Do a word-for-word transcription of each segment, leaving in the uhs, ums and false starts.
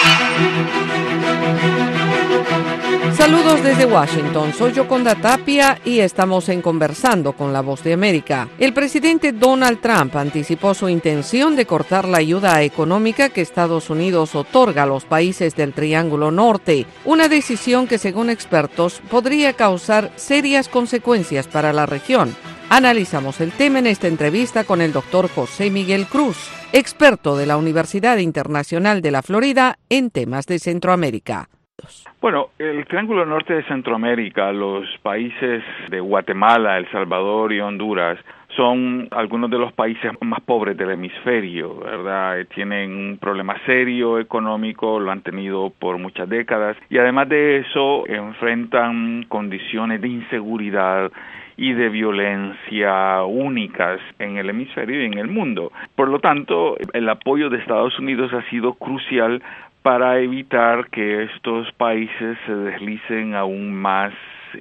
Saludos desde Washington, soy Yoconda Tapia y estamos en Conversando con la Voz de América. El presidente Donald Trump anticipó su intención de cortar la ayuda económica que Estados Unidos otorga a los países del Triángulo Norte, una decisión que, según expertos, podría causar serias consecuencias para la región. Analizamos el tema en esta entrevista con el doctor José Miguel Cruz, experto de la Universidad Internacional de la Florida en temas de Centroamérica. Bueno, el Triángulo Norte de Centroamérica, los países de Guatemala, El Salvador y Honduras, son algunos de los países más pobres del hemisferio, ¿verdad? Tienen un problema serio económico, lo han tenido por muchas décadas, y además de eso enfrentan condiciones de inseguridad y de violencia únicas en el hemisferio y en el mundo. Por lo tanto, el apoyo de Estados Unidos ha sido crucial para evitar que estos países se deslicen aún más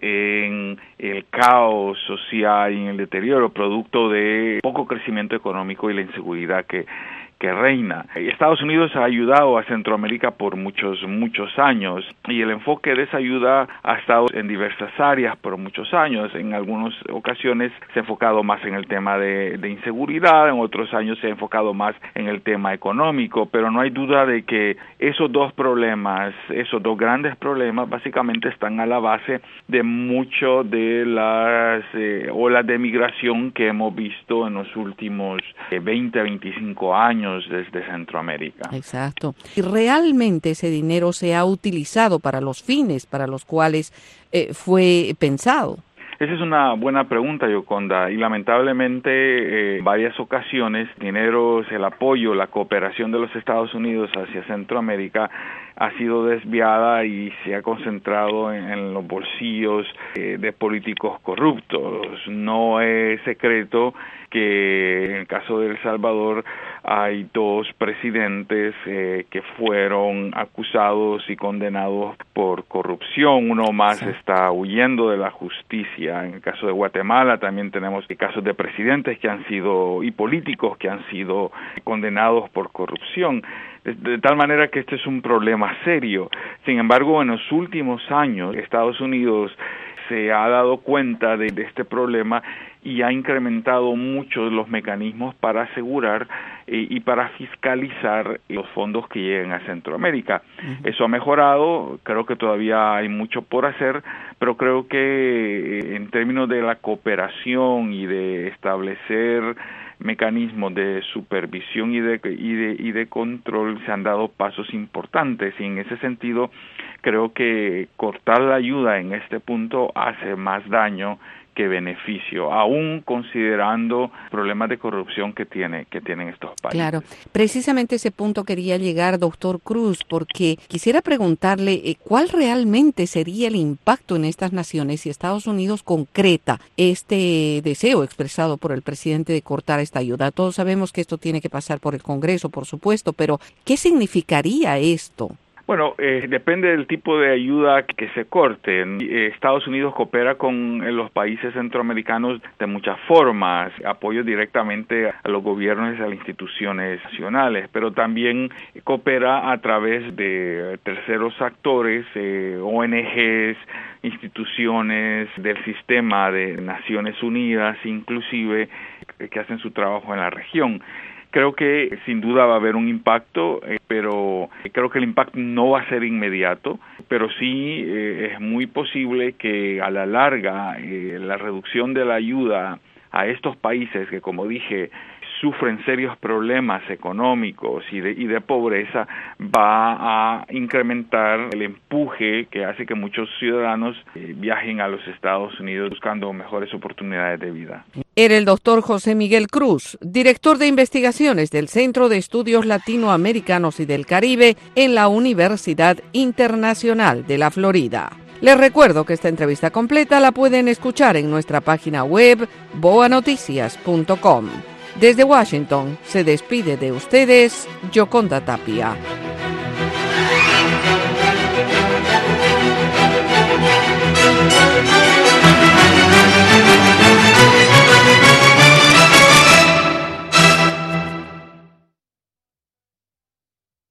en el caos social y en el deterioro producto de poco crecimiento económico y la inseguridad que que reina. Estados Unidos ha ayudado a Centroamérica por muchos, muchos años y el enfoque de esa ayuda ha estado en diversas áreas por muchos años. En algunas ocasiones se ha enfocado más en el tema de, de inseguridad, en otros años se ha enfocado más en el tema económico, pero no hay duda de que esos dos problemas, esos dos grandes problemas, básicamente están a la base de mucho de las eh, olas de migración que hemos visto en los últimos eh, veinte a veinticinco años desde Centroamérica. Exacto. ¿Y realmente ese dinero se ha utilizado para los fines para los cuales eh, fue pensado? Esa es una buena pregunta, Yoconda, y lamentablemente eh, en varias ocasiones dinero, el apoyo, la cooperación de los Estados Unidos hacia Centroamérica ha sido desviada y se ha concentrado en, en los bolsillos eh, de políticos corruptos. No es secreto que en el caso de El Salvador hay dos presidentes eh, que fueron acusados y condenados por corrupción. Uno más sí. está huyendo de la justicia. En el caso de Guatemala también tenemos casos de presidentes que han sido y políticos que han sido condenados por corrupción. De, de tal manera que este es un problema serio. Sin embargo, en los últimos años, Estados Unidos se ha dado cuenta de, de este problema y ha incrementado mucho los mecanismos para asegurar eh, y para fiscalizar los fondos que llegan a Centroamérica. Uh-huh. Eso ha mejorado, creo que todavía hay mucho por hacer, pero creo que eh, en términos de la cooperación y de establecer mecanismos de supervisión y de, y de y de control se han dado pasos importantes, y en ese sentido creo que cortar la ayuda en este punto hace más daño que beneficio, aún considerando problemas de corrupción que tiene que tienen estos países. Claro, precisamente ese punto quería llegar, doctor Cruz, porque quisiera preguntarle eh, cuál realmente sería el impacto en estas naciones si Estados Unidos concreta este deseo expresado por el presidente de cortar esta ayuda. Todos sabemos que esto tiene que pasar por el Congreso, por supuesto, pero ¿qué significaría esto? Bueno, eh, depende del tipo de ayuda que se corte. Eh, Estados Unidos coopera con eh, los países centroamericanos de muchas formas, apoyo directamente a los gobiernos y a las instituciones nacionales, pero también coopera a través de terceros actores, eh, O N Ges, instituciones del sistema de Naciones Unidas, inclusive, que hacen su trabajo en la región. Creo que sin duda va a haber un impacto, eh, pero creo que el impacto no va a ser inmediato, pero sí eh, es muy posible que a la larga eh, la reducción de la ayuda a estos países que, como dije, sufren serios problemas económicos y de, y de pobreza, va a incrementar el empuje que hace que muchos ciudadanos eh, viajen a los Estados Unidos buscando mejores oportunidades de vida. Era el doctor José Miguel Cruz, director de investigaciones del Centro de Estudios Latinoamericanos y del Caribe en la Universidad Internacional de la Florida. Les recuerdo que esta entrevista completa la pueden escuchar en nuestra página web boa noticias punto com. Desde Washington se despide de ustedes Yoconda Tapia.